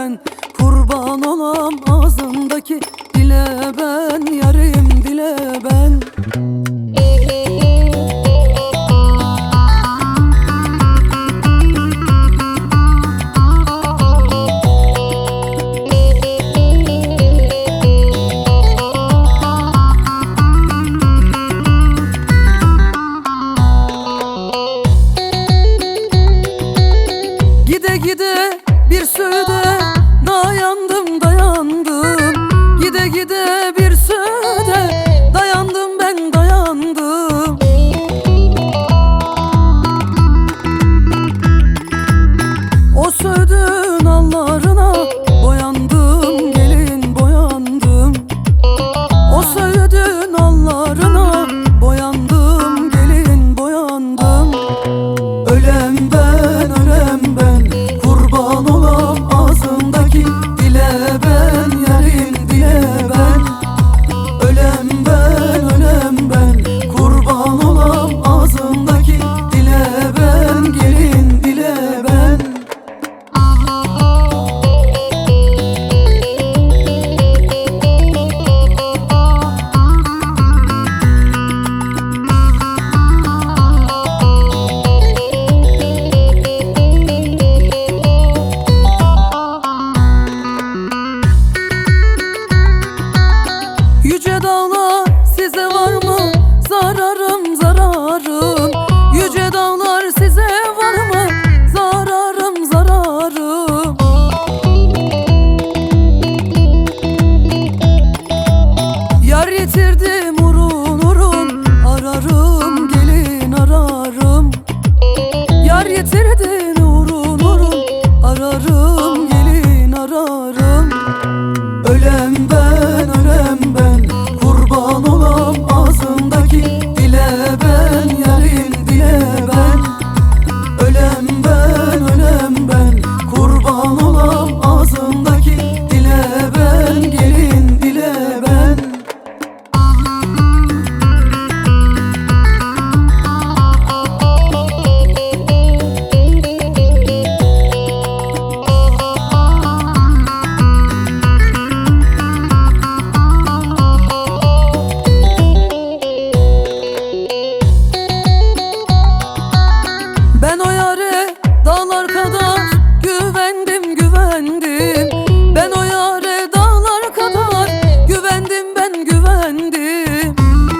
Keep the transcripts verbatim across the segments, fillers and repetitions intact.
ben, kurban olam ağzındaki dile ben, yarim dile ben. Gide gide bir söğüde dayandım dayandım, gide gide bir söğüde dayandım ben dayandım. O söğüdün allarına boyandım gelin boyandım. O söğüdün allarına boyandım gelin boyandım. Ölem ben ölem ben, kurban olam ağzındaki dile ben, yarim dile ben. Ölem ben ölem ben, kurban olam ağzındaki dile ben, gelin dile ben. Yüce dağlar size var mı zararım zararım? Yüce dağlar size var mı zararım zararım? Yar yitirdim urun urun, ararım gelin ararım. Yar yitirdin urun urun, ararım gelin ararım. Ölem ben ölem ben, kurban olam ağzındaki dile ben, yarim dile ben. Ölem ben ölem ben, kurban olam ağzındaki dile ben, gelin dile ben. Ben o yare dağlar kadar güvendim güvendim. Ben o yare dağlar kadar güvendim ben güvendim.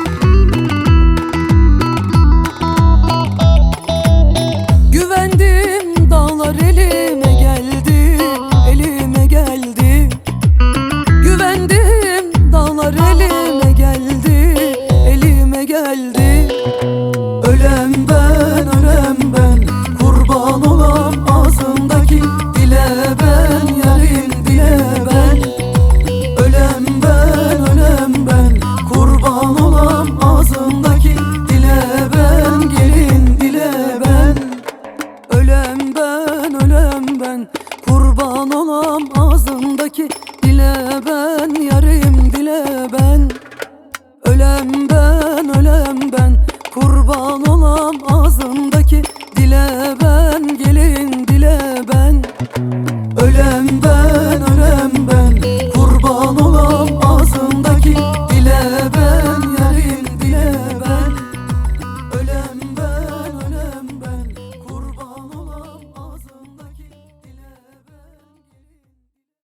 Güvendim dağlar elime geldi, elime geldi. Güvendim dağlar elime geldi, elime geldi. Ölem ben